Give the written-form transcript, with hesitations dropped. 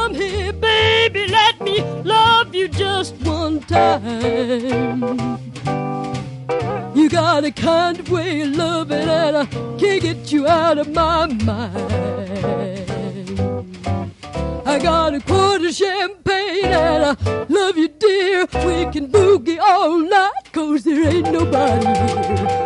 Come here, baby, let me love you just one time. You got a kind of way of loving and I can't get you out of my mind. I got a quart of champagne and I love you, dear. We can boogie all night 'cause there ain't nobody here.